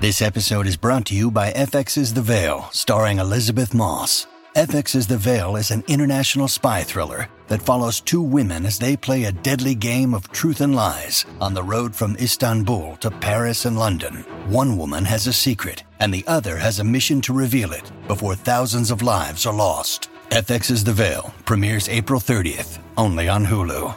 This episode is brought to you by FX's The Veil, starring Elizabeth Moss. FX's The Veil is an international spy thriller that follows two women as they play a deadly game of truth and lies on the road from Istanbul to Paris and London. One woman has a secret, and the other has a mission to reveal it before thousands of lives are lost. FX's The Veil premieres April 30th, only on Hulu.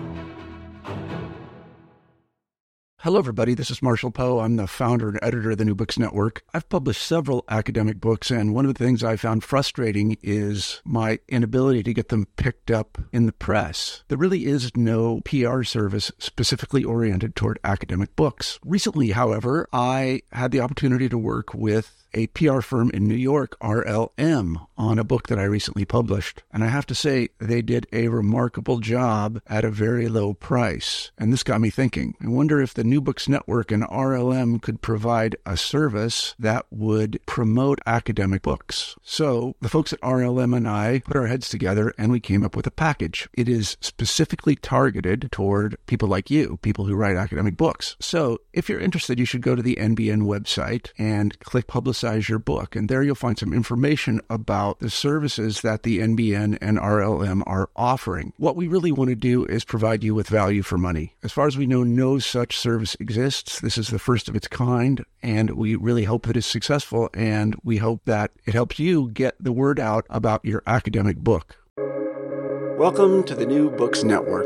Hello, everybody. This is Marshall Poe. I'm the founder and editor of the New Books Network. I've published several academic books, and one of the things I found frustrating is my inability to get them picked up in the press. There really is no PR service specifically oriented toward academic books. Recently, however, I had the opportunity to work with a PR firm in New York, RLM, on a book that I recently published. And I have to say, they did a remarkable job at a very low price. And this got me thinking. I wonder if the New Books Network and RLM could provide a service that would promote academic books. So the folks at RLM and I put our heads together and we came up with a package. It is specifically targeted toward people like you, people who write academic books. So if you're interested, you should go to the NBN website and click Publicize Your Book. And there you'll find some information about the services that the NBN and RLM are offering. What we really want to do is provide you with value for money. As far as we know, no such service exists. This is the first of its kind, and we really hope it is successful, and we hope that it helps you get the word out about your academic book. Welcome to the New Books Network.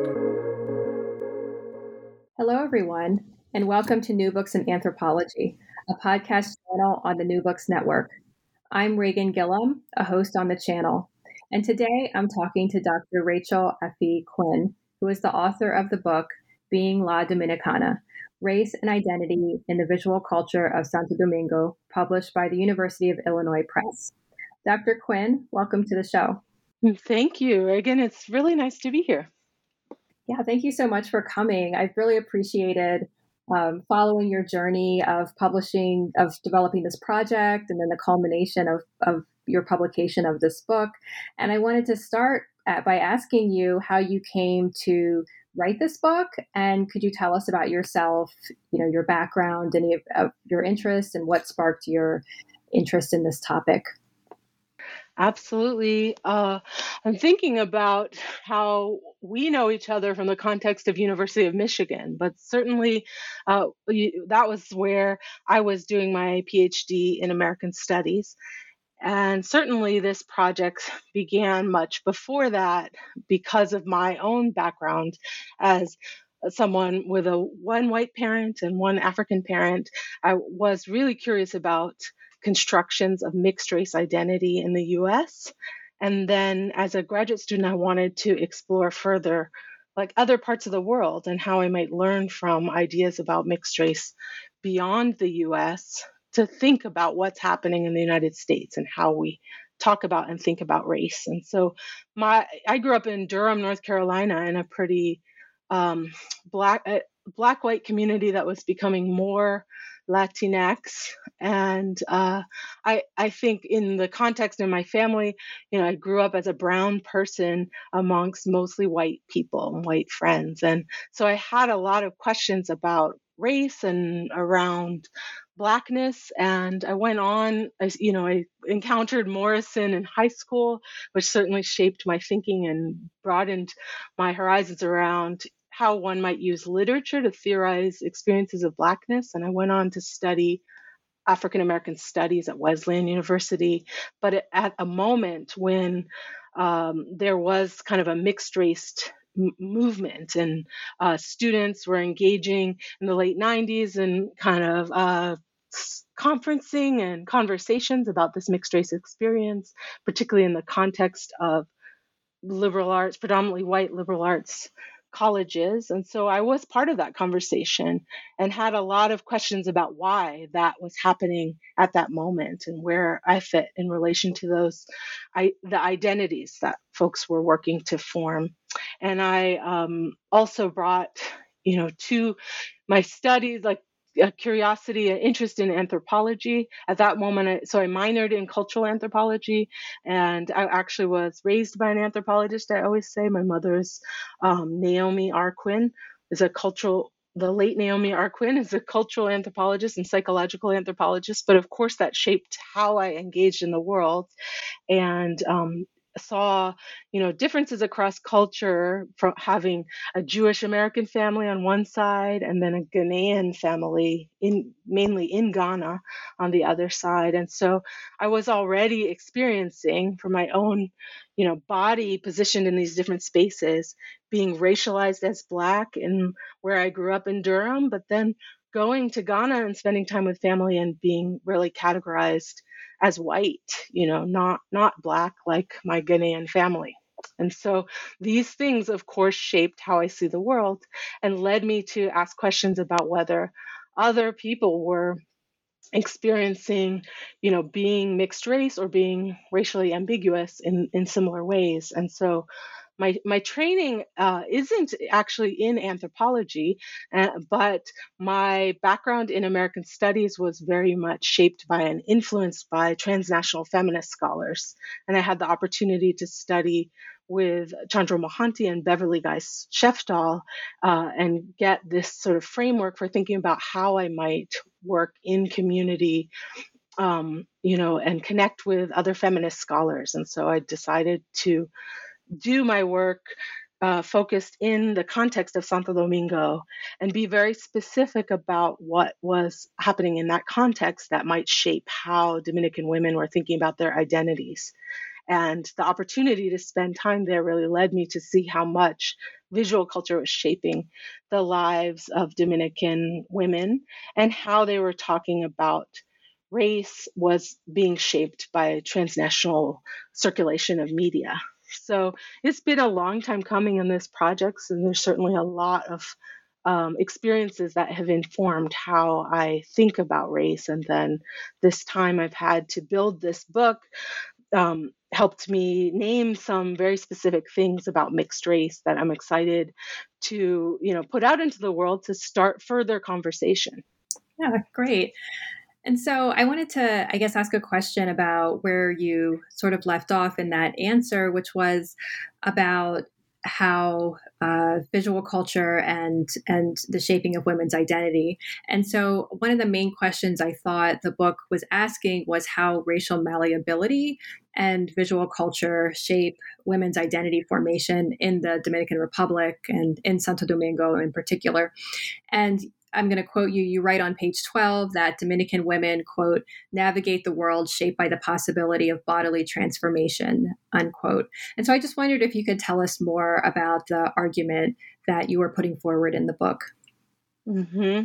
Hello, everyone, and welcome to New Books in Anthropology, a podcast channel on the New Books Network. I'm Reagan Gillum, a host on the channel, and today I'm talking to Dr. Rachel Effie Quinn, who is the author of the book Being La Dominicana, Race and Identity in the Visual Culture of Santo Domingo, published by the University of Illinois Press. Dr. Quinn, welcome to the show. Thank you, Reagan. It's really nice to be here. Yeah, thank you so much for coming. I've really appreciated following your journey of developing this project, and then the culmination of your publication of this book. And I wanted to start by asking you how you came to write this book, and could you tell us about yourself, your background, any of your interests, and what sparked your interest in this topic? Absolutely. I'm thinking about how we know each other from the context of University of Michigan, but certainly that was where I was doing my PhD in American Studies. And certainly this project began much before that because of my own background as someone with one white parent and one African parent. I was really curious about constructions of mixed race identity in the US. And then as a graduate student, I wanted to explore further like other parts of the world and how I might learn from ideas about mixed race beyond the US to think about what's happening in the United States and how we talk about and think about race. And so I grew up in Durham, North Carolina, in a pretty black-white community that was becoming more Latinx. And I think in the context of my family, I grew up as a brown person amongst mostly white people and white friends. And so I had a lot of questions about race and around Blackness. And I went on, I encountered Morrison in high school, which certainly shaped my thinking and broadened my horizons around how one might use literature to theorize experiences of Blackness. And I went on to study African American studies at Wesleyan University, but at a moment when there was kind of a mixed race movement, and students were engaging in the late 90s and kind of conferencing and conversations about this mixed race experience, particularly in the context of liberal arts, predominantly white liberal arts colleges. And so I was part of that conversation and had a lot of questions about why that was happening at that moment and where I fit in relation to the identities that folks were working to form. And I also brought, to my studies, like a curiosity, an interest in anthropology. At that moment, so I minored in cultural anthropology, and I actually was raised by an anthropologist. I always say my mother's Naomi R. Quinn is a cultural the late Naomi Arquin is a cultural anthropologist and psychological anthropologist, but of course that shaped how I engaged in the world and saw, differences across culture from having a Jewish American family on one side and then a Ghanaian family mainly in Ghana on the other side. And so I was already experiencing for my own, body positioned in these different spaces, being racialized as Black in where I grew up in Durham, but then going to Ghana and spending time with family and being really categorized as white, not Black like my Ghanaian family. And so these things, of course, shaped how I see the world and led me to ask questions about whether other people were experiencing, being mixed race or being racially ambiguous in similar ways. And so my training isn't actually in anthropology, but my background in American studies was very much shaped by and influenced by transnational feminist scholars. And I had the opportunity to study with Chandra Mohanty and Beverly Geist Sheftal and get this sort of framework for thinking about how I might work in community, and connect with other feminist scholars. And so I decided to do my work focused in the context of Santo Domingo and be very specific about what was happening in that context that might shape how Dominican women were thinking about their identities. And the opportunity to spend time there really led me to see how much visual culture was shaping the lives of Dominican women and how they were talking about race was being shaped by transnational circulation of media. So it's been a long time coming in this project, and there's certainly a lot of experiences that have informed how I think about race. And then this time I've had to build this book helped me name some very specific things about mixed race that I'm excited to, put out into the world to start further conversation. Yeah, great. And so I wanted to, I guess, ask a question about where you sort of left off in that answer, which was about how visual culture and the shaping of women's identity. And so one of the main questions I thought the book was asking was how racial malleability and visual culture shape women's identity formation in the Dominican Republic and in Santo Domingo in particular. And I'm going to quote you. You write on page 12 that Dominican women, quote, navigate the world shaped by the possibility of bodily transformation, unquote. And so I just wondered if you could tell us more about the argument that you were putting forward in the book. Mm-hmm.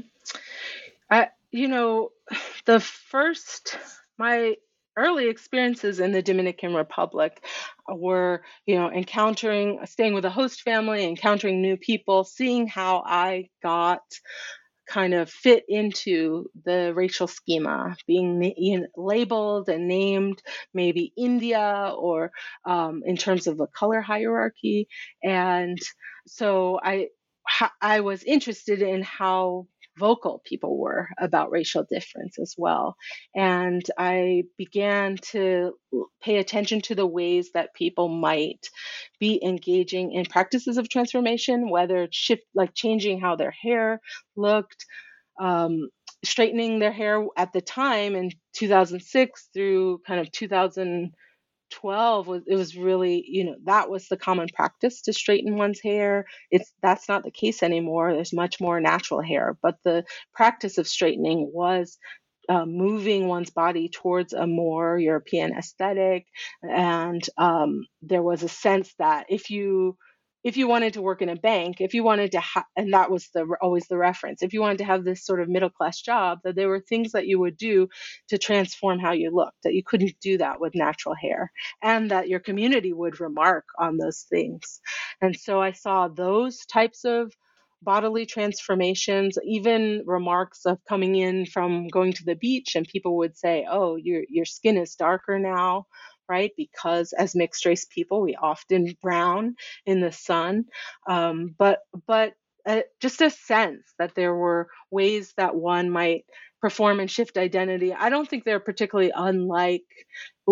My early experiences in the Dominican Republic were, staying with a host family, encountering new people, seeing how I got kind of fit into the racial schema, being labeled and named maybe India or in terms of a color hierarchy. And so I was interested in how vocal people were about racial difference as well. And I began to pay attention to the ways that people might be engaging in practices of transformation, whether changing how their hair looked, straightening their hair at the time in 2006 through kind of 2012 was really, that was the common practice to straighten one's hair. That's not the case anymore. There's much more natural hair, but the practice of straightening was moving one's body towards a more European aesthetic. And there was a sense that if you wanted to work in a bank, if you wanted to and that was always the reference, if you wanted to have this sort of middle class job, that there were things that you would do to transform how you looked, that you couldn't do that with natural hair, and that your community would remark on those things. And so I saw those types of bodily transformations, even remarks of coming in from going to the beach and people would say, oh, your skin is darker now, right? Because as mixed race people, we often brown in the sun. But just a sense that there were ways that one might perform and shift identity. I don't think they're particularly unlike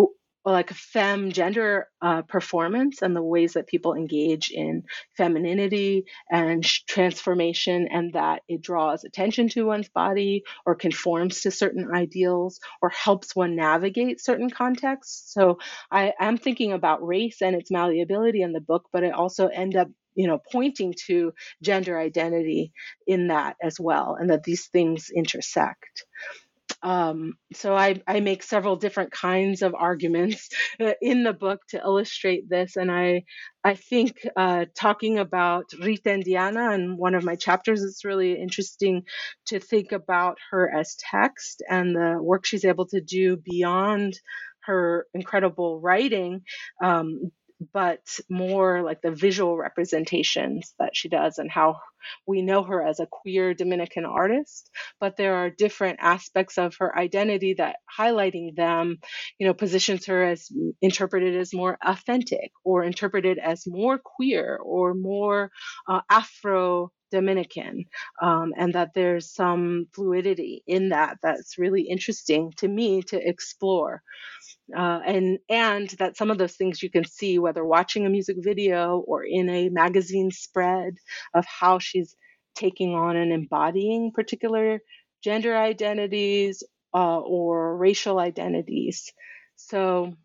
like femme gender performance and the ways that people engage in femininity and transformation, and that it draws attention to one's body or conforms to certain ideals or helps one navigate certain contexts. So I am thinking about race and its malleability in the book, but I also end up pointing to gender identity in that as well, and that these things intersect. So I make several different kinds of arguments in the book to illustrate this. And I think talking about Rita and Diana in one of my chapters, it's really interesting to think about her as text and the work she's able to do beyond her incredible writing, but more like the visual representations that she does and how we know her as a queer Dominican artist, but there are different aspects of her identity that highlighting them, positions her as interpreted as more authentic or interpreted as more queer or more Afro Dominican, and that there's some fluidity in that that's really interesting to me to explore. And that some of those things you can see whether watching a music video or in a magazine spread of how she's taking on and embodying particular gender identities or racial identities. So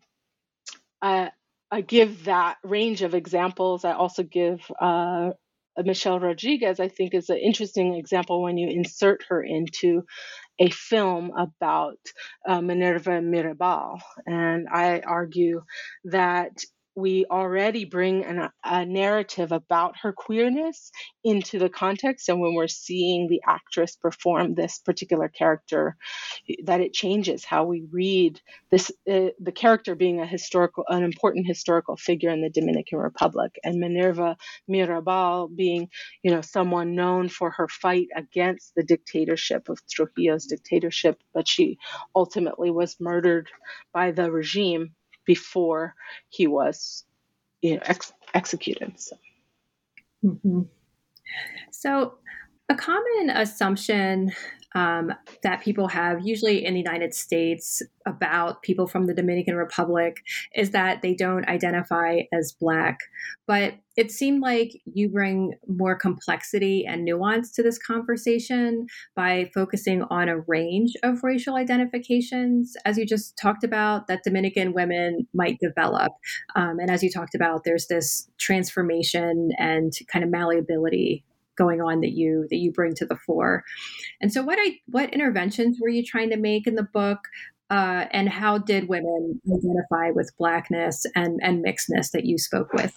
I give that range of examples. I also give Michelle Rodriguez, I think, is an interesting example when you insert her into a film about Minerva Mirabal. And I argue that we already bring a narrative about her queerness into the context. And when we're seeing the actress perform this particular character, that it changes how we read this, the character being an important historical figure in the Dominican Republic, and Minerva Mirabal being, someone known for her fight against the dictatorship of Trujillo's dictatorship, but she ultimately was murdered by the regime before he was, executed. So. Mm-hmm. So a common assumption that people have, usually in the United States, about people from the Dominican Republic is that they don't identify as Black. But it seemed like you bring more complexity and nuance to this conversation by focusing on a range of racial identifications, as you just talked about, that Dominican women might develop. And as you talked about, there's this transformation and kind of malleability going on that you bring to the fore. And so what interventions were you trying to make in the book? And how did women identify with Blackness and mixedness that you spoke with?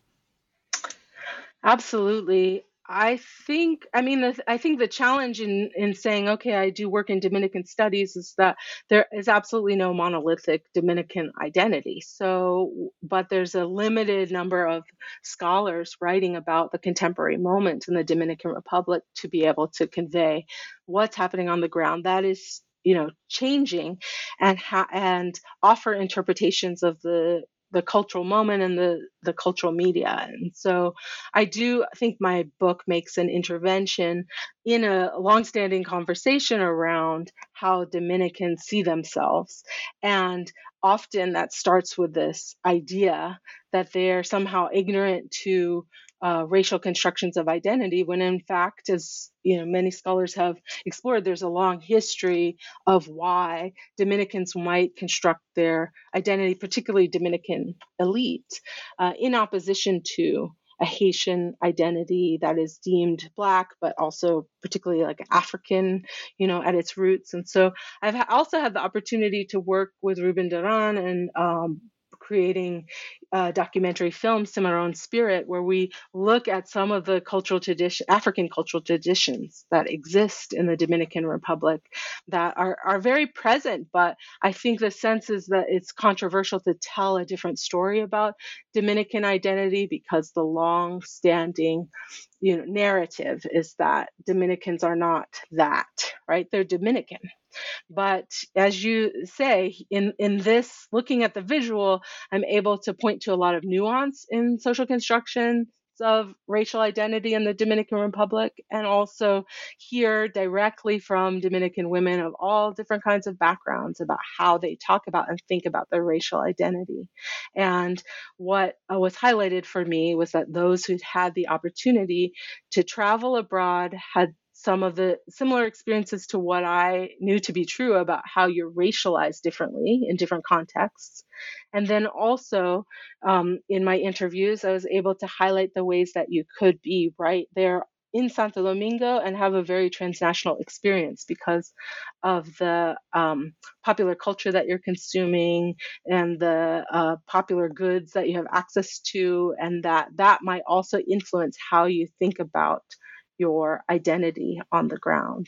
Absolutely. I think the challenge in saying, okay, I do work in Dominican studies is that there is absolutely no monolithic Dominican identity. So, but there's a limited number of scholars writing about the contemporary moment in the Dominican Republic to be able to convey what's happening on the ground. That is, changing, and offer interpretations of the cultural moment and the cultural media. And so I do think my book makes an intervention in a longstanding conversation around how Dominicans see themselves. And often that starts with this idea that they're somehow ignorant to racial constructions of identity, when in fact, as many scholars have explored, there's a long history of why Dominicans might construct their identity, particularly Dominican elite, in opposition to a Haitian identity that is deemed Black, but also particularly like African, at its roots. And so I've also had the opportunity to work with Ruben Duran and creating a documentary film, Cimarron Spirit, where we look at some of the African cultural traditions that exist in the Dominican Republic that are very present. But I think the sense is that it's controversial to tell a different story about Dominican identity because the long-standing narrative is that Dominicans are not that, right? They're Dominican. But as you say, in this, looking at the visual, I'm able to point to a lot of nuance in social construction, of racial identity in the Dominican Republic, and also hear directly from Dominican women of all different kinds of backgrounds about how they talk about and think about their racial identity. And what was highlighted for me was that those who had the opportunity to travel abroad had some of the similar experiences to what I knew to be true about how you're racialized differently in different contexts. And then also in my interviews, I was able to highlight the ways that you could be right there in Santo Domingo and have a very transnational experience because of the popular culture that you're consuming and the popular goods that you have access to, and that might also influence how you think about your identity on the ground.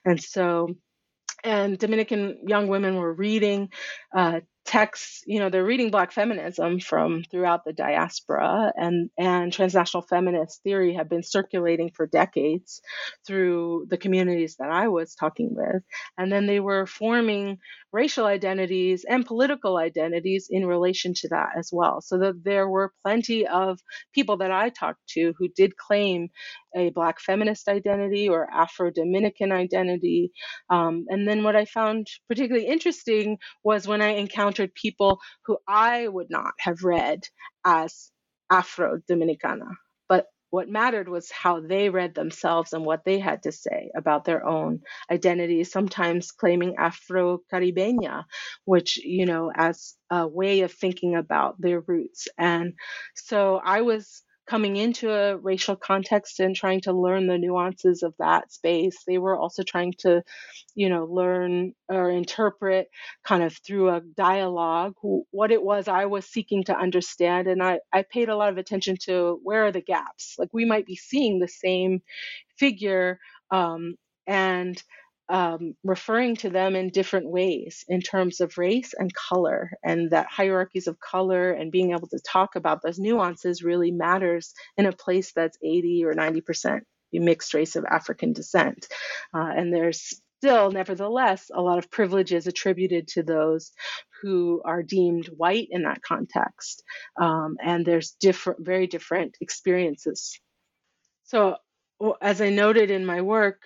And Dominican young women were reading texts, they're reading Black feminism from throughout the diaspora, and transnational feminist theory had been circulating for decades through the communities that I was talking with. And then they were forming racial identities and political identities in relation to that as well. So that there were plenty of people that I talked to who did claim a Black feminist identity or Afro-Dominican identity. And then what I found particularly interesting was when I encountered people who I would not have read as Afro-Dominicana. But what mattered was how they read themselves and what they had to say about their own identity, sometimes claiming Afro-Caribeña, which, as a way of thinking about their roots. And so I was coming into a racial context and trying to learn the nuances of that space. They were also trying to, learn or interpret kind of through a dialogue what it was I was seeking to understand. And I paid a lot of attention to where are the gaps. Like we might be seeing the same figure and referring to them in different ways in terms of race and color, and that hierarchies of color and being able to talk about those nuances really matters in a place that's 80 or 90% mixed race of African descent. And there's still, nevertheless, a lot of privileges attributed to those who are deemed white in that context. And there's very different experiences. So as I noted in my work,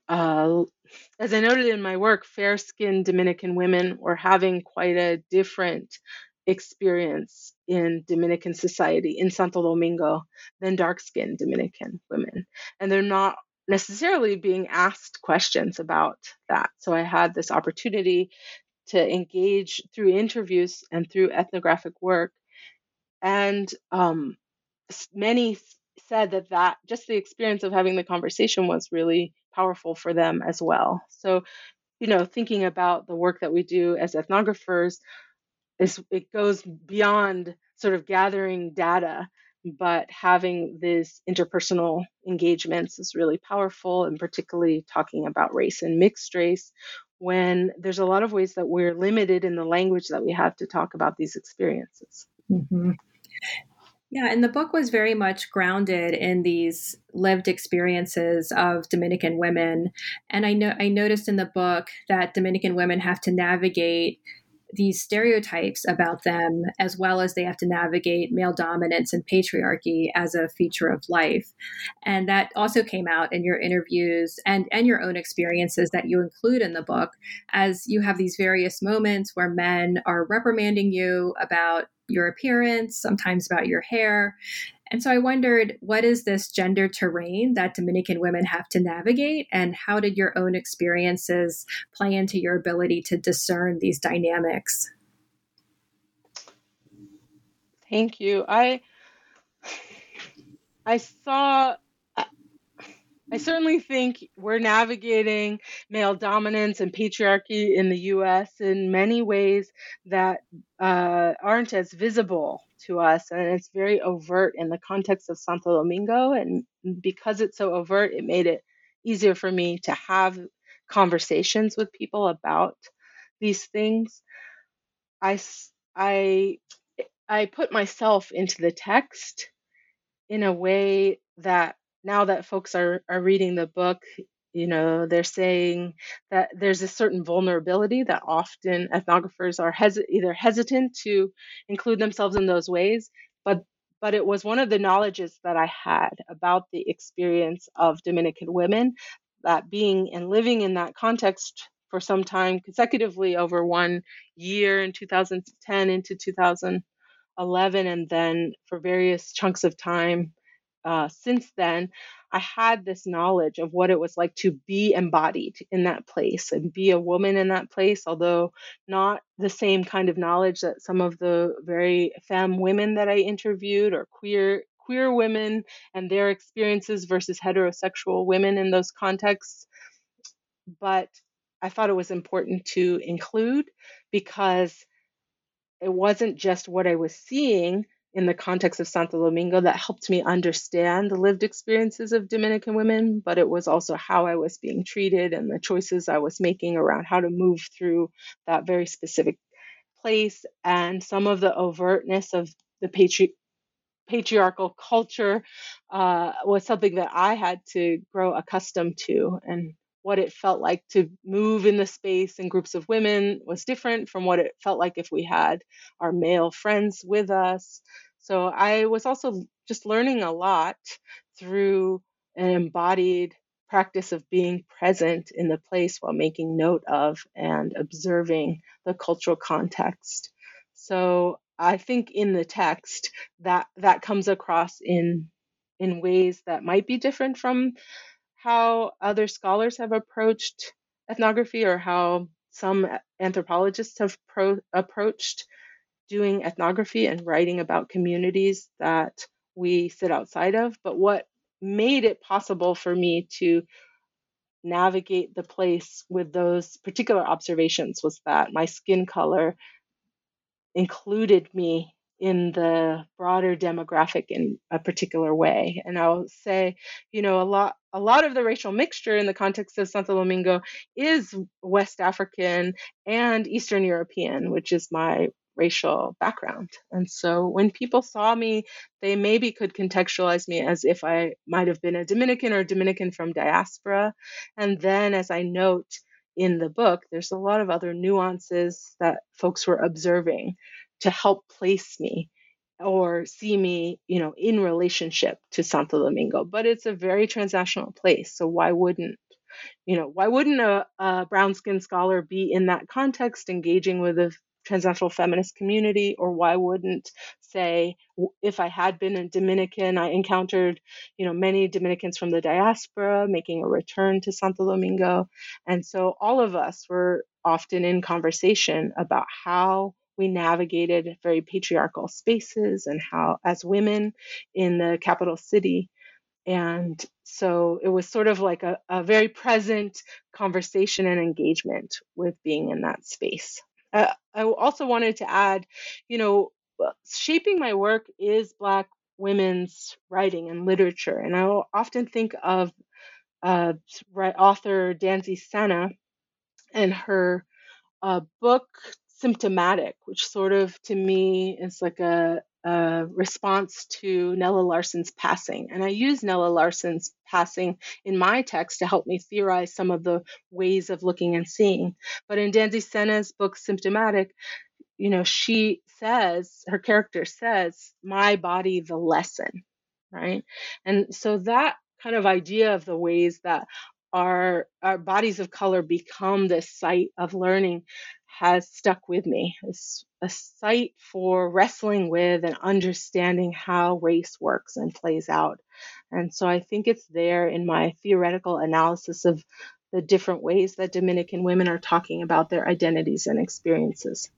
fair-skinned Dominican women were having quite a different experience in Dominican society in Santo Domingo than dark-skinned Dominican women. And they're not necessarily being asked questions about that. So I had this opportunity to engage through interviews and through ethnographic work. And many said that just the experience of having the conversation was really powerful for them as well. So, thinking about the work that we do as ethnographers, it goes beyond sort of gathering data, but having these interpersonal engagements is really powerful, and particularly talking about race and mixed race when there's a lot of ways that we're limited in the language that we have to talk about these experiences. Mm-hmm. Yeah, and the book was very much grounded in these lived experiences of Dominican women. And I noticed in the book that Dominican women have to navigate these stereotypes about them, as well as they have to navigate male dominance and patriarchy as a feature of life. And that also came out in your interviews and your own experiences that you include in the book, as you have these various moments where men are reprimanding you about your appearance, sometimes about your hair. And so I wondered, what is this gender terrain that Dominican women have to navigate? And how did your own experiences play into your ability to discern these dynamics? Thank you. I certainly think we're navigating male dominance and patriarchy in the U.S. in many ways that aren't as visible to us, and it's very overt in the context of Santo Domingo. And because it's so overt, it made it easier for me to have conversations with people about these things. I put myself into the text in a way that now that folks are reading the book, they're saying that there's a certain vulnerability that often ethnographers are either hesitant to include themselves in those ways, but but it was one of the knowledges that I had about the experience of Dominican women, that being and living in that context for some time consecutively over 1 year in 2010 into 2011, and then for various chunks of time since then, I had this knowledge of what it was like to be embodied in that place and be a woman in that place, although not the same kind of knowledge that some of the very femme women that I interviewed, or queer women and their experiences versus heterosexual women in those contexts. But I thought it was important to include, because it wasn't just what I was seeing in the context of Santo Domingo that helped me understand the lived experiences of Dominican women, but it was also how I was being treated and the choices I was making around how to move through that very specific place, and some of the overtness of the patriarchal culture was something that I had to grow accustomed to. And what it felt like to move in the space in groups of women was different from what it felt like if we had our male friends with us. So I was also just learning a lot through an embodied practice of being present in the place while making note of and observing the cultural context. So I think in the text that comes across in ways that might be different from how other scholars have approached ethnography, or how some anthropologists have approached doing ethnography and writing about communities that we sit outside of. But what made it possible for me to navigate the place with those particular observations was that my skin color included me in the broader demographic in a particular way. And I'll say, a lot of the racial mixture in the context of Santo Domingo is West African and Eastern European, which is my racial background. And so when people saw me, they maybe could contextualize me as if I might have been a Dominican or Dominican from diaspora. And then, as I note in the book, there's a lot of other nuances that folks were observing to help place me or see me, in relationship to Santo Domingo. But it's a very transnational place. So why wouldn't a brown skinned scholar be in that context engaging with a transnational feminist community? Or why wouldn't, say, if I had been a Dominican, I encountered, many Dominicans from the diaspora making a return to Santo Domingo. And so all of us were often in conversation about how we navigated very patriarchal spaces and how, as women in the capital city. And so it was sort of like a very present conversation and engagement with being in that space. I also wanted to add, shaping my work is Black women's writing and literature. And I often think of author Danzy Senna and her book Symptomatic, which sort of to me is like a response to Nella Larsen's passing. And I use Nella Larsen's passing in my text to help me theorize some of the ways of looking and seeing. But in Danzy Senna's book Symptomatic, she says, her character says, my body, the lesson, right? And so that kind of idea of the ways that our bodies of color become this site of learning has stuck with me. It's a site for wrestling with and understanding how race works and plays out. And so I think it's there in my theoretical analysis of the different ways that Dominican women are talking about their identities and experiences.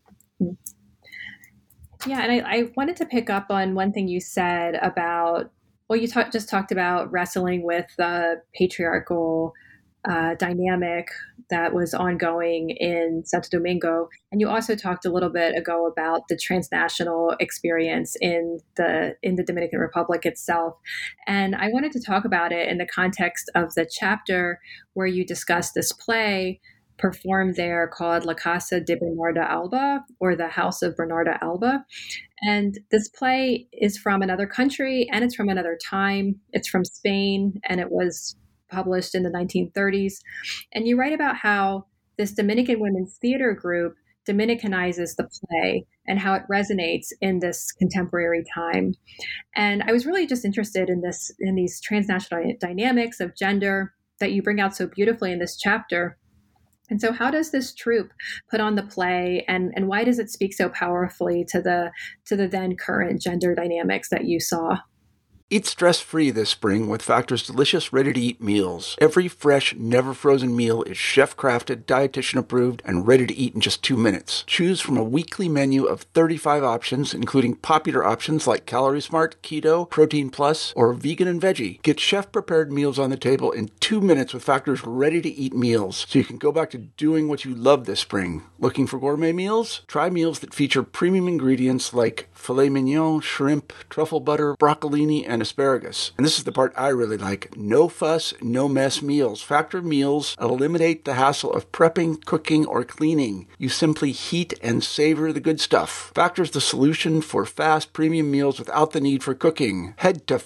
Yeah, and I wanted to pick up on one thing you said about, you just talked about wrestling with the patriarchal dynamic that was ongoing in Santo Domingo. And you also talked a little bit ago about the transnational experience in the Dominican Republic itself. And I wanted to talk about it in the context of the chapter where you discussed this play performed there called La Casa de Bernarda Alba, or the House of Bernarda Alba. And this play is from another country and it's from another time. It's from Spain, and it was published in the 1930s. And you write about how this Dominican women's theater group Dominicanizes the play and how it resonates in this contemporary time. And I was really just interested in these transnational dynamics of gender that you bring out so beautifully in this chapter. And so how does this troupe put on the play, and why does it speak so powerfully to the then current gender dynamics that you saw? Eat stress-free this spring with Factor's delicious ready-to-eat meals. Every fresh, never-frozen meal is chef-crafted, dietitian-approved, and ready to eat in just 2 minutes. Choose from a weekly menu of 35 options, including popular options like Calorie Smart, Keto, Protein Plus, or Vegan and Veggie. Get chef-prepared meals on the table in 2 minutes with Factor's ready-to-eat meals, so you can go back to doing what you love this spring. Looking for gourmet meals? Try meals that feature premium ingredients like filet mignon, shrimp, truffle butter, broccolini, and asparagus. And this is the part I really like. No fuss, no mess meals. Factor meals eliminate the hassle of prepping, cooking, or cleaning. You simply heat and savor the good stuff. Factor's the solution for fast premium meals without the need for cooking. Head to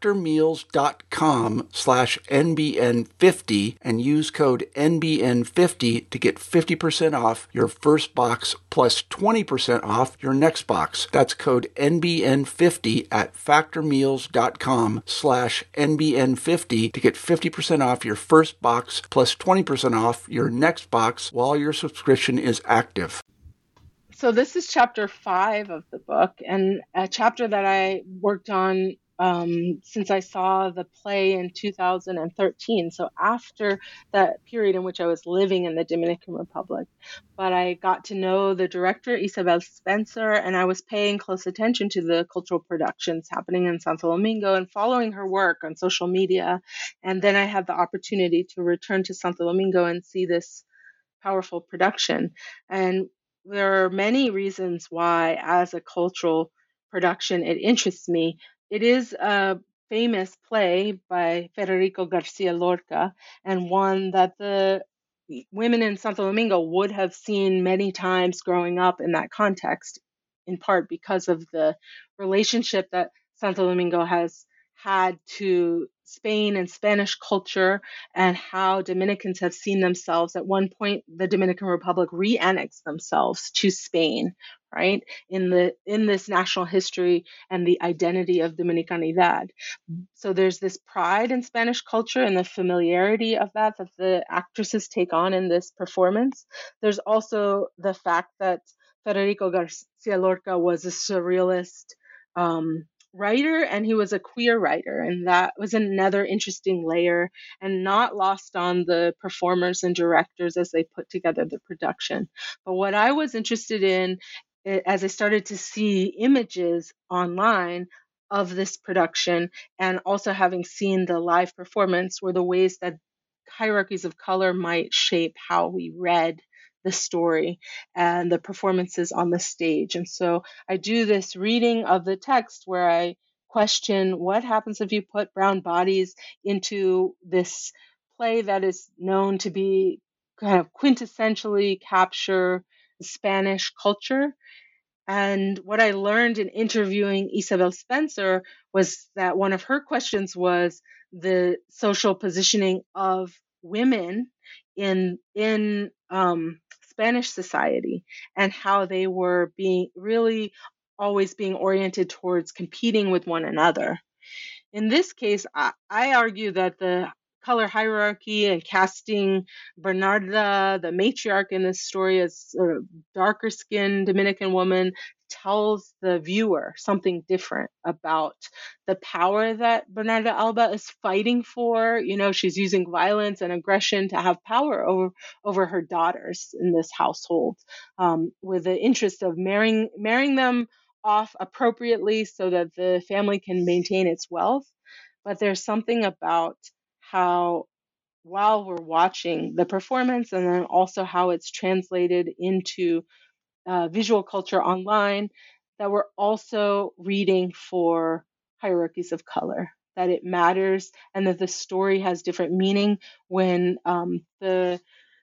factormeals.com/NBN50 and use code NBN50 to get 50% off your first box plus 20% off your next box. That's code NBN50 at factormeals.com/NBN50 to get 50% off your first box plus 20% off your next box while your subscription is active. So this is chapter 5 of the book, and a chapter that I worked on since I saw the play in 2013. So after that period in which I was living in the Dominican Republic. But I got to know the director, Isabel Spencer, and I was paying close attention to the cultural productions happening in Santo Domingo and following her work on social media. And then I had the opportunity to return to Santo Domingo and see this powerful production. And there are many reasons why, as a cultural production, it interests me. It is a famous play by Federico Garcia Lorca, and one that the women in Santo Domingo would have seen many times growing up in that context, in part because of the relationship that Santo Domingo has had to Spain and Spanish culture, and how Dominicans have seen themselves. At one point, the Dominican Republic re-annexed themselves to Spain, right? In this national history and the identity of Dominicanidad. So there's this pride in Spanish culture and the familiarity of that the actresses take on in this performance. There's also the fact that Federico Garcia Lorca was a surrealist writer, and he was a queer writer, and that was another interesting layer and not lost on the performers and directors as they put together the production. But what I was interested in, as I started to see images online of this production, and also having seen the live performance, were the ways that hierarchies of color might shape how we read the story and the performances on the stage. And so I do this reading of the text where I question what happens if you put brown bodies into this play that is known to be kind of quintessentially capture Spanish culture. And what I learned in interviewing Isabel Spencer was that one of her questions was the social positioning of women in Spanish society, and how they were always being oriented towards competing with one another. In this case, I argue that the color hierarchy and casting Bernarda, the matriarch in this story, as a darker skinned Dominican woman, tells the viewer something different about the power that Bernarda Alba is fighting for. You know, she's using violence and aggression to have power over her daughters in this household, with the interest of marrying them off appropriately so that the family can maintain its wealth. But there's something about how, while we're watching the performance, and then also how it's translated into visual culture online, that we're also reading for hierarchies of color, that it matters, and that the story has different meaning when the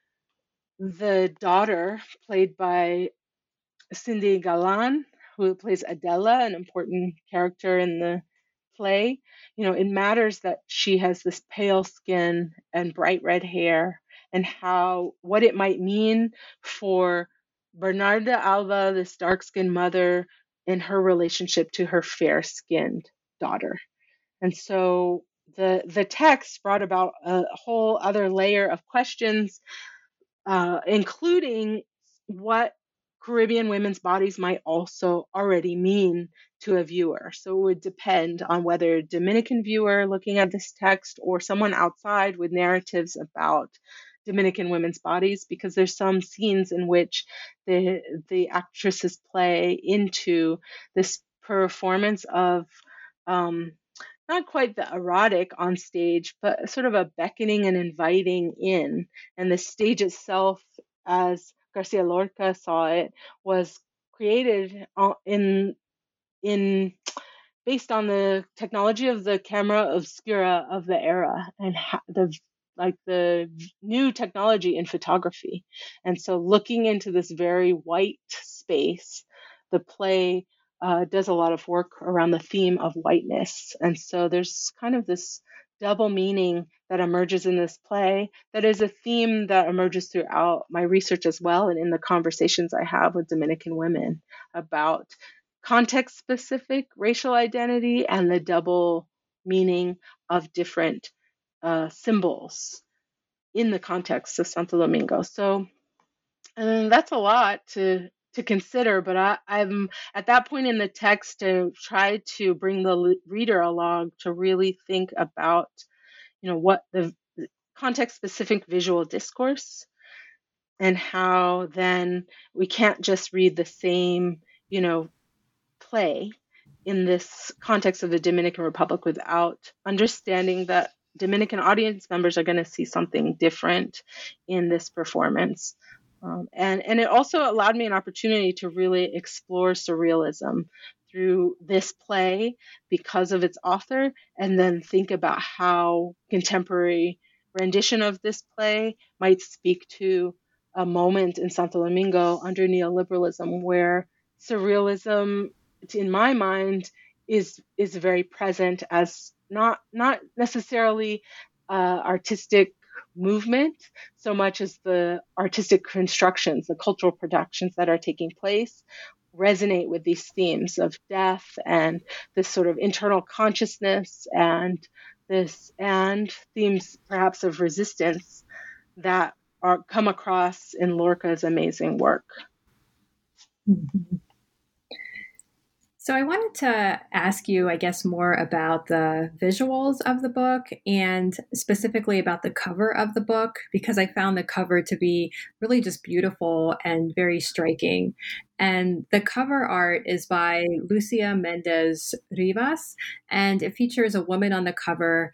daughter, played by Cindy Galan, who plays Adela, an important character in the play, you know, it matters that she has this pale skin and bright red hair, and what it might mean for Bernarda Alva, this dark-skinned mother, in her relationship to her fair-skinned daughter. And so the text brought about a whole other layer of questions, including what Caribbean women's bodies might also already mean to a viewer. So it would depend on whether a Dominican viewer looking at this text or someone outside with narratives about Dominican women's bodies, because there's some scenes in which the actresses play into this performance of not quite the erotic on stage, but sort of a beckoning and inviting in. And the stage itself, as Garcia Lorca saw it, was created in based on the technology of the camera obscura of the era and the new technology in photography. And so looking into this very white space, the play does a lot of work around the theme of whiteness. And so there's kind of this double meaning that emerges in this play that is a theme that emerges throughout my research as well, and in the conversations I have with Dominican women about context-specific racial identity and the double meaning of different symbols in the context of Santo Domingo. So that's a lot to consider, but I'm at that point in the text to try to bring the reader along to really think about, what the context-specific visual discourse, and how then we can't just read the same, play in this context of the Dominican Republic without understanding that Dominican audience members are going to see something different in this performance. And it also allowed me an opportunity to really explore surrealism through this play because of its author, and then think about how contemporary rendition of this play might speak to a moment in Santo Domingo under neoliberalism where surrealism, in my mind, is very present as not necessarily artistic movement so much as the artistic constructions, the cultural productions that are taking place resonate with these themes of death and this sort of internal consciousness and themes perhaps of resistance that are come across in Lorca's amazing work. Mm-hmm. So I wanted to ask you, I guess, more about the visuals of the book and specifically about the cover of the book, because I found the cover to be really just beautiful and very striking. And the cover art is by Lucia Mendez Rivas, and it features a woman on the cover,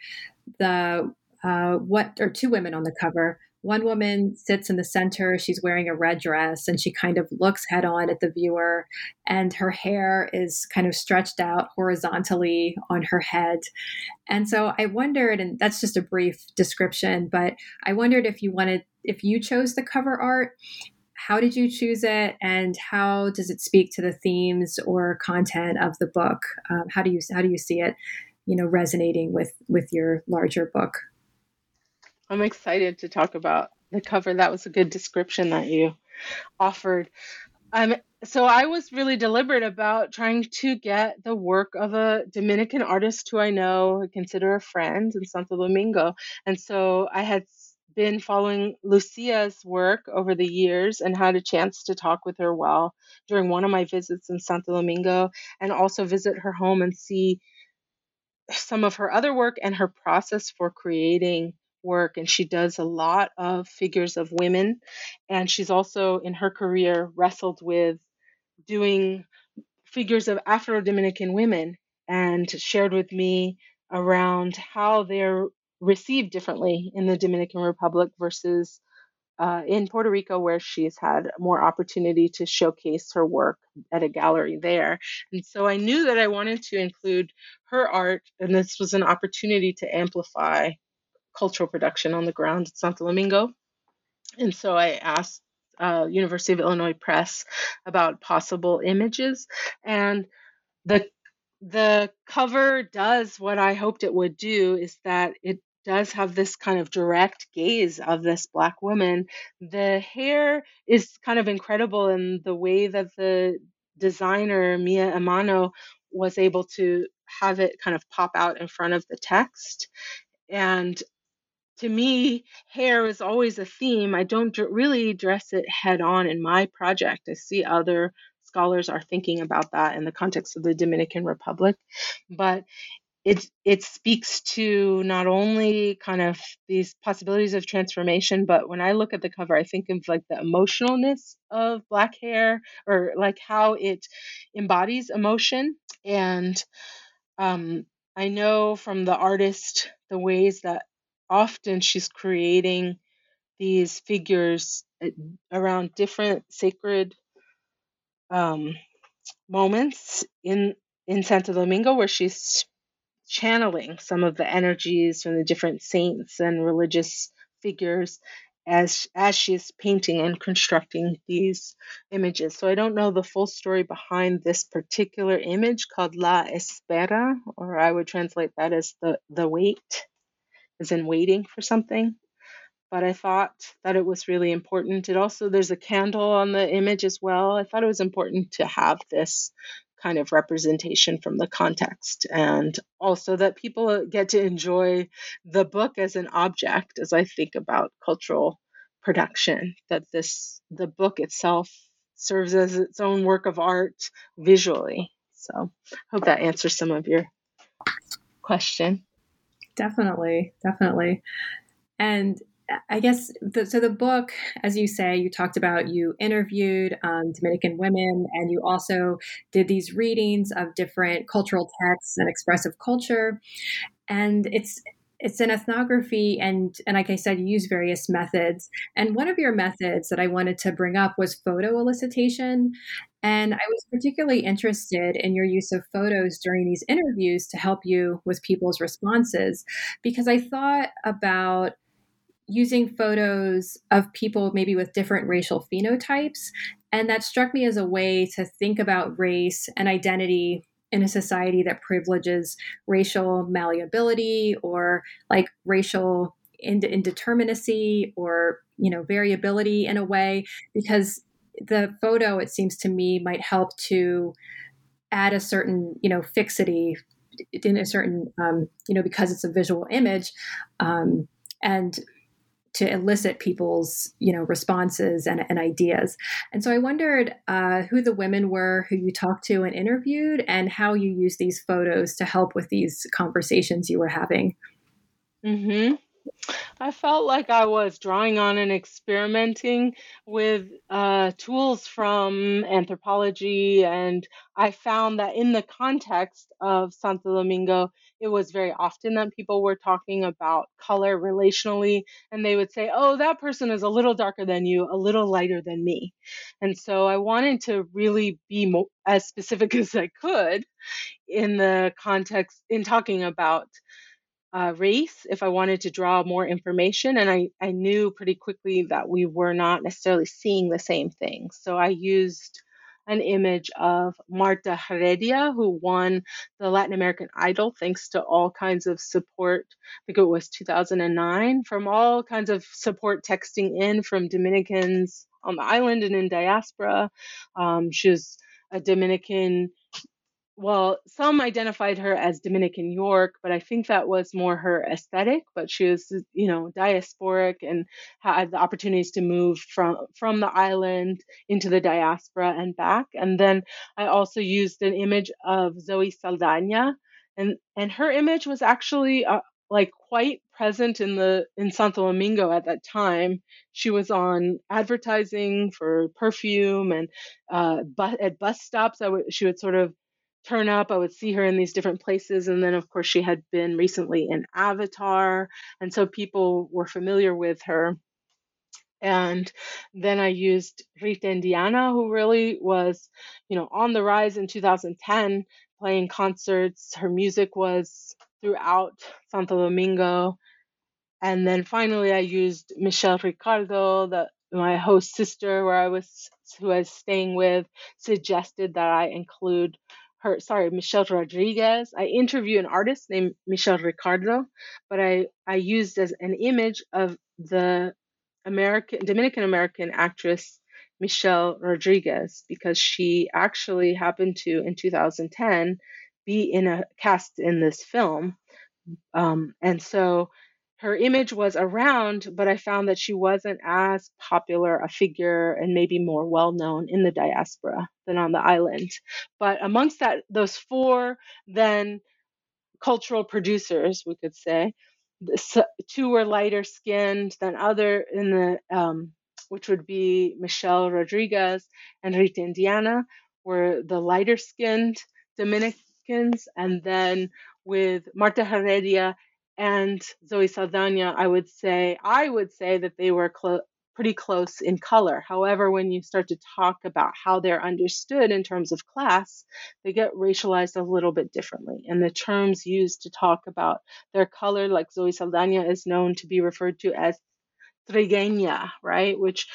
two women on the cover. One woman sits in the center. She's wearing a red dress and she kind of looks head on at the viewer, and her hair is kind of stretched out horizontally on her head. And so I wondered, and that's just a brief description, but I wondered if you chose the cover art, how did you choose it, and how does it speak to the themes or content of the book? How do you see it, resonating with your larger book? I'm excited to talk about the cover. That was a good description that you offered. So I was really deliberate about trying to get the work of a Dominican artist who I know, consider a friend in Santo Domingo. And so I had been following Lucia's work over the years and had a chance to talk with her during one of my visits in Santo Domingo, and also visit her home and see some of her other work and her process for creating work. And she does a lot of figures of women, and she's also in her career wrestled with doing figures of Afro-Dominican women, and shared with me around how they're received differently in the Dominican Republic versus in Puerto Rico, where she's had more opportunity to showcase her work at a gallery there. And so I knew that I wanted to include her art, and this was an opportunity to amplify cultural production on the ground at Santo Domingo. And so I asked University of Illinois Press about possible images, and the cover does what I hoped it would do, is that it does have this kind of direct gaze of this Black woman. The hair is kind of incredible in the way that the designer, Mia Amano, was able to have it kind of pop out in front of the text. And to me, hair is always a theme. I don't really address it head on in my project. I see other scholars are thinking about that in the context of the Dominican Republic. But it speaks to not only kind of these possibilities of transformation, but when I look at the cover, I think of like the emotionalness of Black hair, or like how it embodies emotion. And I know from the artist the ways that often she's creating these figures around different sacred moments in Santo Domingo, where she's channeling some of the energies from the different saints and religious figures as she's painting and constructing these images. So I don't know the full story behind this particular image called La Espera, or I would translate that as the wait, as in waiting for something. But I thought that it was really important. There's a candle on the image as well. I thought it was important to have this kind of representation from the context, and also that people get to enjoy the book as an object. As I think about cultural production, that the book itself serves as its own work of art visually. So I hope that answers some of your question. Definitely. And I guess, so the book, as you say, you talked about, you interviewed Dominican women, and you also did these readings of different cultural texts and expressive culture. And it's an ethnography, and like I said, you use various methods. And one of your methods that I wanted to bring up was photo elicitation. And I was particularly interested in your use of photos during these interviews to help you with people's responses, because I thought about using photos of people maybe with different racial phenotypes. And that struck me as a way to think about race and identity in a society that privileges racial malleability, or like racial indeterminacy, or, variability in a way, because the photo, it seems to me, might help to add a certain, fixity in a certain, because it's a visual image, and to elicit people's, responses and ideas. And so I wondered who the women were who you talked to and interviewed, and how you used these photos to help with these conversations you were having. Mm-hmm. I felt like I was drawing on and experimenting with tools from anthropology, and I found that in the context of Santo Domingo, it was very often that people were talking about color relationally, and they would say, oh, that person is a little darker than you, a little lighter than me. And so I wanted to really be as specific as I could in the context, in talking about race, if I wanted to draw more information. And I knew pretty quickly that we were not necessarily seeing the same thing. So I used an image of Marta Heredia, who won the Latin American Idol thanks to all kinds of support. I think it was 2009, from all kinds of support texting in from Dominicans on the island and in diaspora. She was a Dominican. Well, some identified her as Dominican York, but I think that was more her aesthetic. But she was, diasporic, and had the opportunities to move from the island into the diaspora and back. And then I also used an image of Zoe Saldana, and her image was actually like quite present in Santo Domingo at that time. She was on advertising for perfume, and at bus stops, she would sort of turn up. I would see her in these different places. And then, of course, she had been recently in Avatar. And so people were familiar with her. And then I used Rita Indiana, who really was, on the rise in 2010, playing concerts. Her music was throughout Santo Domingo. And then finally, I used Michelle Ricardo, my host sister, who I was staying with, suggested that I include Michelle Rodriguez. I interview an artist named Michelle Ricardo, but I used as an image of the Dominican American actress Michelle Rodriguez, because she actually happened to, in 2010, be in a cast in this film. And so her image was around, but I found that she wasn't as popular a figure and maybe more well known in the diaspora than on the island. But amongst those four then cultural producers, we could say, two were lighter skinned than other in the which would be Michelle Rodriguez and Rita Indiana, were the lighter skinned Dominicans, and then with Marta Heredia and Zoe Saldana, I would say that they were pretty close in color. However, when you start to talk about how they're understood in terms of class, they get racialized a little bit differently. And the terms used to talk about their color, like Zoe Saldana is known to be referred to as trigueña, right? Which,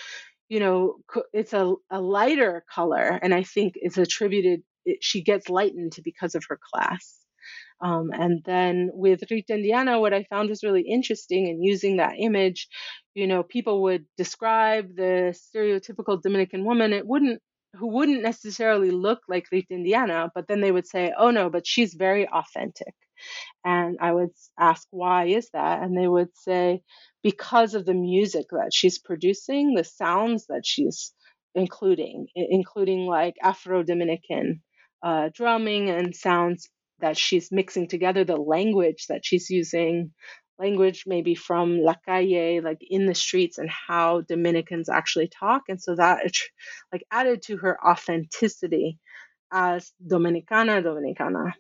it's a lighter color, and I think it's attributed, she gets lightened because of her class. And then with Rita Indiana, what I found was really interesting in using that image, people would describe the stereotypical Dominican woman who wouldn't necessarily look like Rita Indiana, but then they would say, oh no, but she's very authentic. And I would ask, why is that? And they would say, because of the music that she's producing, the sounds that she's including like Afro-Dominican drumming and sounds that she's mixing together, the language that she's using, language maybe from La Calle, like in the streets, and how Dominicans actually talk. And so that like added to her authenticity as Dominicana.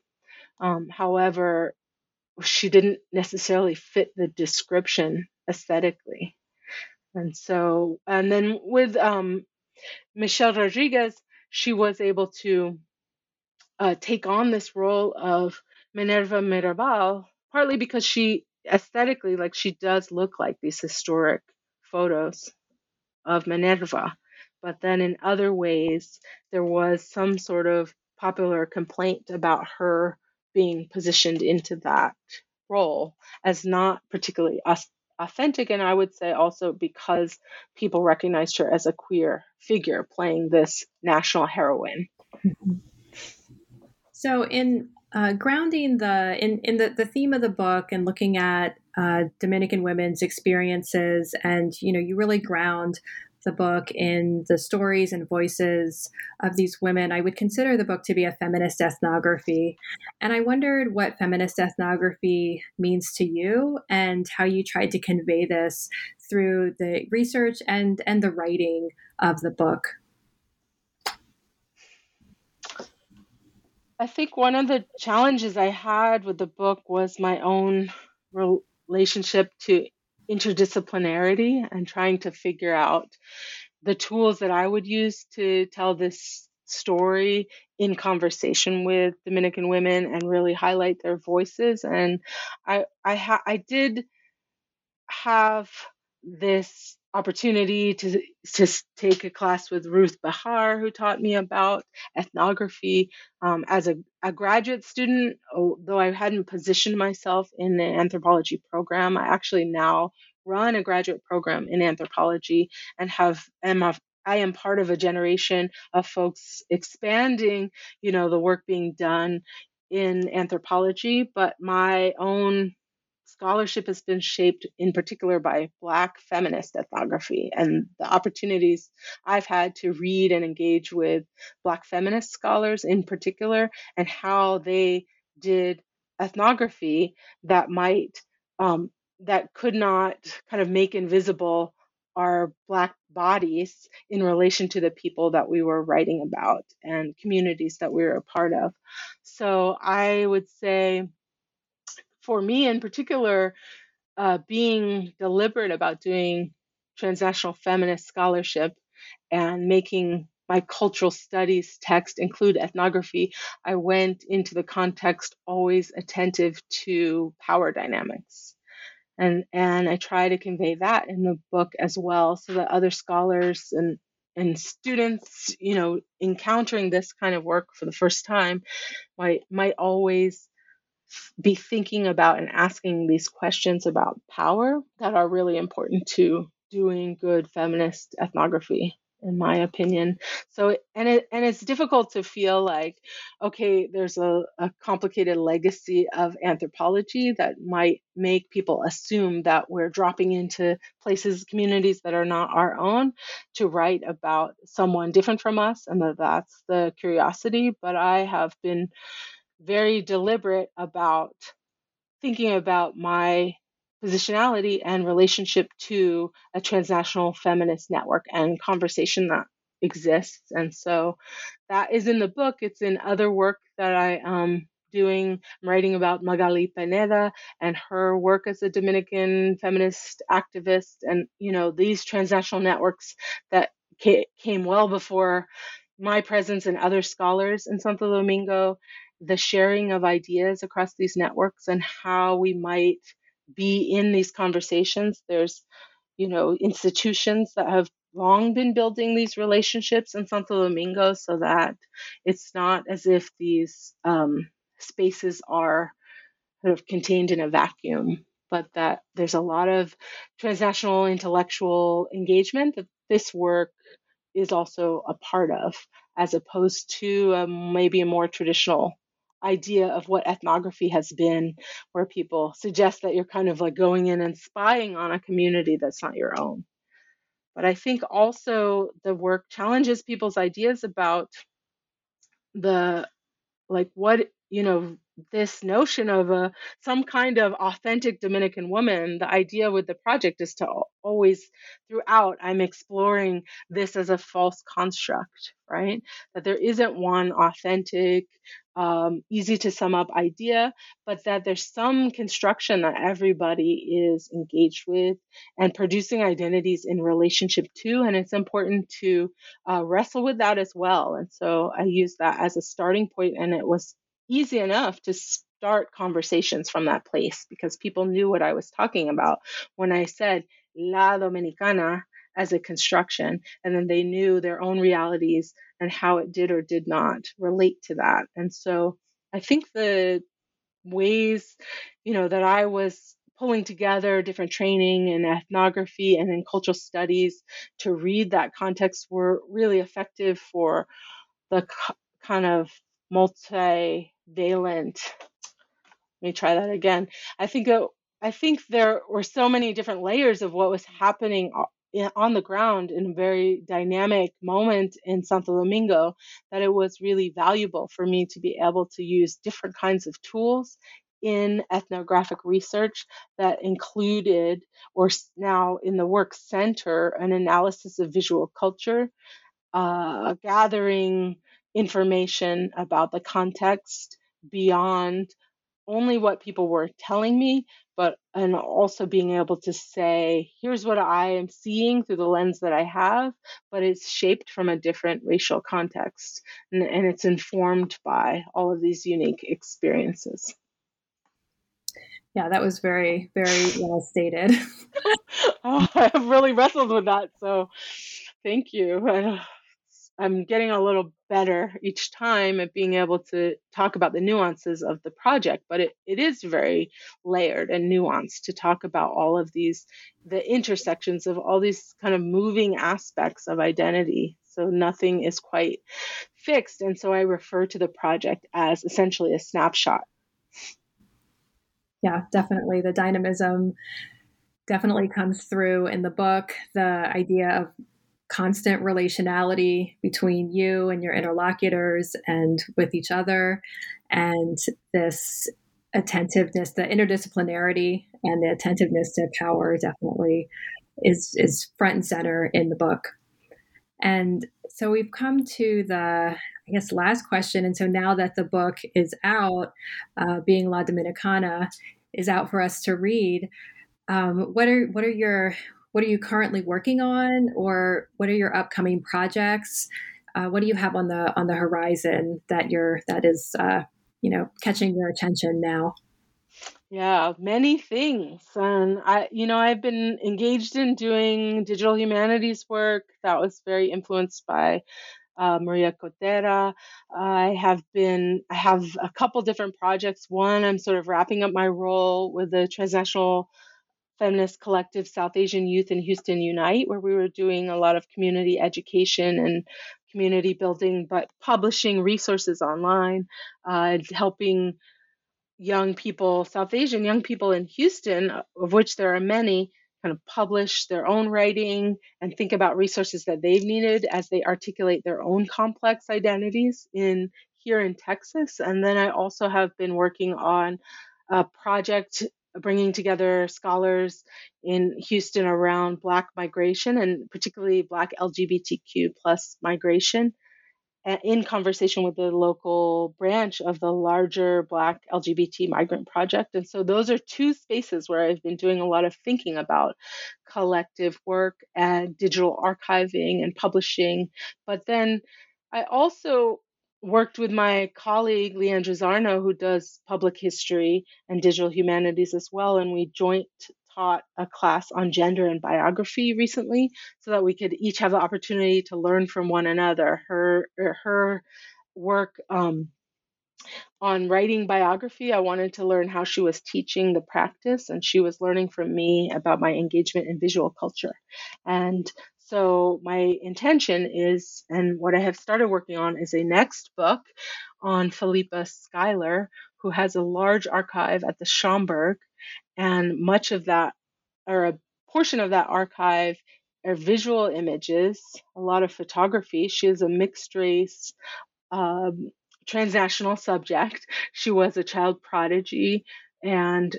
However, she didn't necessarily fit the description aesthetically. And then with Michelle Rodriguez, she was able to take on this role of Minerva Mirabal, partly because she aesthetically, like, she does look like these historic photos of Minerva. But then in other ways, there was some sort of popular complaint about her being positioned into that role as not particularly authentic. And I would say also because people recognized her as a queer figure playing this national heroine. So in grounding in the theme of the book and looking at Dominican women's experiences, and you really ground the book in the stories and voices of these women, I would consider the book to be a feminist ethnography. And I wondered what feminist ethnography means to you and how you tried to convey this through the research and the writing of the book. I think one of the challenges I had with the book was my own relationship to interdisciplinarity and trying to figure out the tools that I would use to tell this story in conversation with Dominican women and really highlight their voices. And I did have this opportunity to take a class with Ruth Behar, who taught me about ethnography as a graduate student. Though I hadn't positioned myself in the anthropology program, I actually now run a graduate program in anthropology and I am part of a generation of folks expanding, the work being done in anthropology. But my own scholarship has been shaped in particular by Black feminist ethnography, and the opportunities I've had to read and engage with Black feminist scholars in particular, and how they did ethnography that could not kind of make invisible our Black bodies in relation to the people that we were writing about and communities that we were a part of. So I would say, for me in particular, being deliberate about doing transnational feminist scholarship and making my cultural studies text include ethnography, I went into the context always attentive to power dynamics. And I try to convey that in the book as well, so that other scholars and and students, encountering this kind of work for the first time might always be thinking about and asking these questions about power that are really important to doing good feminist ethnography, in my opinion. So, it's difficult to feel like, okay, there's a complicated legacy of anthropology that might make people assume that we're dropping into places, communities that are not our own to write about someone different from us, and that's the curiosity. But I have been very deliberate about thinking about my positionality and relationship to a transnational feminist network and conversation that exists. And so that is in the book. It's in other work that I am doing. I'm writing about Magali Pineda and her work as a Dominican feminist activist. And, these transnational networks that came well before my presence and other scholars in Santo Domingo, the sharing of ideas across these networks and how we might be in these conversations. There's, institutions that have long been building these relationships in Santo Domingo, so that it's not as if these spaces are sort of contained in a vacuum, but that there's a lot of transnational intellectual engagement that this work is also a part of, as opposed to maybe a more traditional idea of what ethnography has been, where people suggest that you're kind of like going in and spying on a community that's not your own. But I think also the work challenges people's ideas about the, like, what, this notion of some kind of authentic Dominican woman. The idea with the project is to always, throughout, I'm exploring this as a false construct, right? That there isn't one authentic, easy to sum up idea, but that there's some construction that everybody is engaged with and producing identities in relationship to, and it's important to wrestle with that as well. And so I use that as a starting point, and it was easy enough to start conversations from that place because people knew what I was talking about when I said La Dominicana as a construction, and then they knew their own realities and how it did or did not relate to that. And so I think the ways, that I was pulling together different training in ethnography and in cultural studies to read that context were really effective for the kind of multivalent. Let me try that again. I think there were so many different layers of what was happening on the ground in a very dynamic moment in Santo Domingo that it was really valuable for me to be able to use different kinds of tools in ethnographic research that included, or now in the work center, an analysis of visual culture, gathering information about the context beyond only what people were telling me, and also being able to say, here's what I am seeing through the lens that I have, but it's shaped from a different racial context, and it's informed by all of these unique experiences. Yeah, that was very, very well stated. I have really wrestled with that, so thank you. I'm getting a little better each time at being able to talk about the nuances of the project, but it is very layered and nuanced to talk about all of these, the intersections of all these kind of moving aspects of identity. So nothing is quite fixed. And so I refer to the project as essentially a snapshot. Yeah, definitely. The dynamism definitely comes through in the book. The idea of constant relationality between you and your interlocutors and with each other, and this attentiveness, the interdisciplinarity and the attentiveness to power definitely is front and center in the book. And so we've come to the, I guess, last question. And so now that the book is out, being La Dominicana is out for us to read, what are you currently working on, or what are your upcoming projects? What do you have on the horizon that is catching your attention now? Yeah, many things. And I've been engaged in doing digital humanities work that was very influenced by Maria Cotera. I have a couple different projects. One, I'm sort of wrapping up my role with the transnational feminist collective South Asian Youth in Houston Unite, where we were doing a lot of community education and community building, but publishing resources online, helping young people, South Asian young people in Houston, of which there are many, kind of publish their own writing and think about resources that they've needed as they articulate their own complex identities here in Texas. And then I also have been working on a project bringing together scholars in Houston around Black migration and particularly Black LGBTQ plus migration in conversation with the local branch of the larger Black LGBT migrant project. And so those are two spaces where I've been doing a lot of thinking about collective work and digital archiving and publishing. But then I also worked with my colleague, Leandra Zarno, who does public history and digital humanities as well. And we joint taught a class on gender and biography recently so that we could each have the opportunity to learn from one another. Her work on writing biography, I wanted to learn how she was teaching the practice, and she was learning from me about my engagement in visual culture. And so my intention is, and what I have started working on, is a next book on Philippa Schuyler, who has a large archive at the Schomburg, and much of that, or a portion of that archive, are visual images, a lot of photography. She is a mixed race, um, transnational subject. She was a child prodigy, and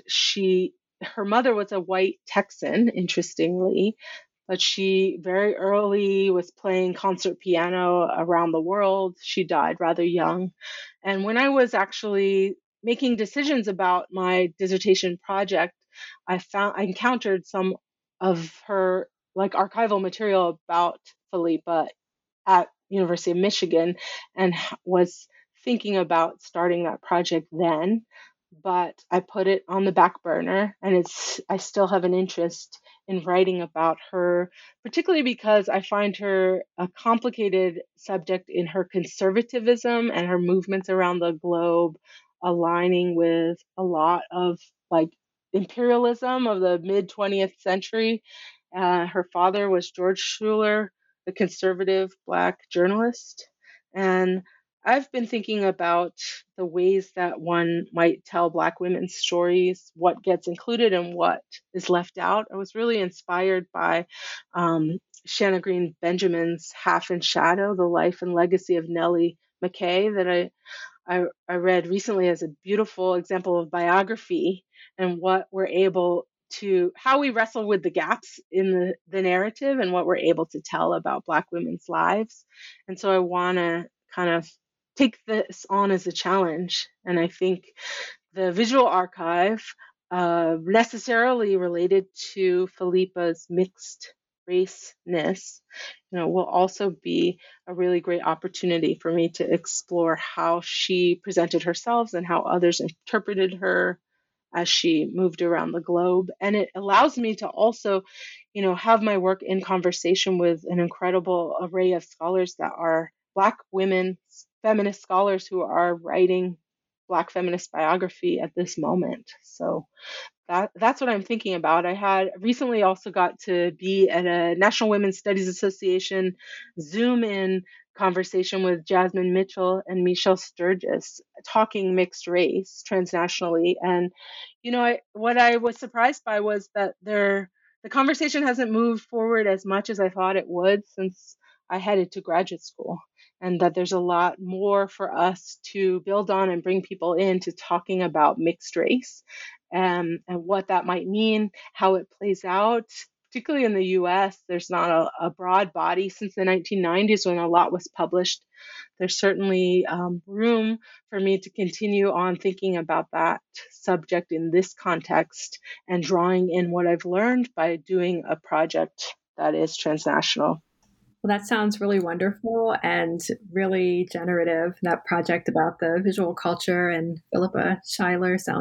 her mother was a white Texan, interestingly, but she very early was playing concert piano around the world. She died rather young. And when I was actually making decisions about my dissertation project, I encountered some of her like archival material about Philippa at University of Michigan, and was thinking about starting that project then, but I put it on the back burner, and I still have an interest in writing about her, particularly because I find her a complicated subject in her conservatism and her movements around the globe aligning with a lot of like imperialism of the mid 20th century. Her father was George Schuler, the conservative Black journalist. And I've been thinking about the ways that one might tell Black women's stories, what gets included and what is left out. I was really inspired by Shanna Green Benjamin's Half in Shadow, The Life and Legacy of Nellie McKay, that I read recently as a beautiful example of biography and what we're able to, how we wrestle with the gaps in the narrative and what we're able to tell about Black women's lives. And so I want to kind of take this on as a challenge. And I think the visual archive, necessarily related to Philippa's mixed raceness, will also be a really great opportunity for me to explore how she presented herself and how others interpreted her as she moved around the globe. And it allows me to also, have my work in conversation with an incredible array of scholars that are Black women, feminist scholars who are writing Black feminist biography at this moment. So that's what I'm thinking about. I had recently also got to be at a National Women's Studies Association Zoom in conversation with Jasmine Mitchell and Michelle Sturgis talking mixed race transnationally. And, what I was surprised by was that the conversation hasn't moved forward as much as I thought it would since I headed to graduate school, and that there's a lot more for us to build on and bring people into talking about mixed race and what that might mean, how it plays out. Particularly in the US, there's not a broad body since the 1990s when a lot was published. There's certainly room for me to continue on thinking about that subject in this context and drawing in what I've learned by doing a project that is transnational. Well, that sounds really wonderful and really generative. That project about the visual culture and Philippa Schuyler sounds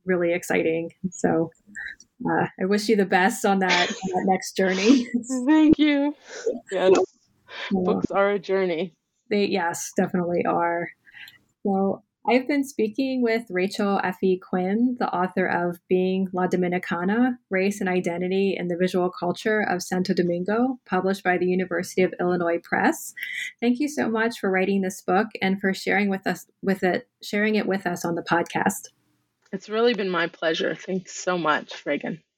really exciting. So I wish you the best on that next journey. Thank you. Yes, books are a journey. They, yes, definitely are. So I've been speaking with Rachel Effie Quinn, the author of Being La Dominicana, Race and Identity in the Visual Culture of Santo Domingo, published by the University of Illinois Press. Thank you so much for writing this book and for sharing it with us on the podcast. It's really been my pleasure. Thanks so much, Reagan.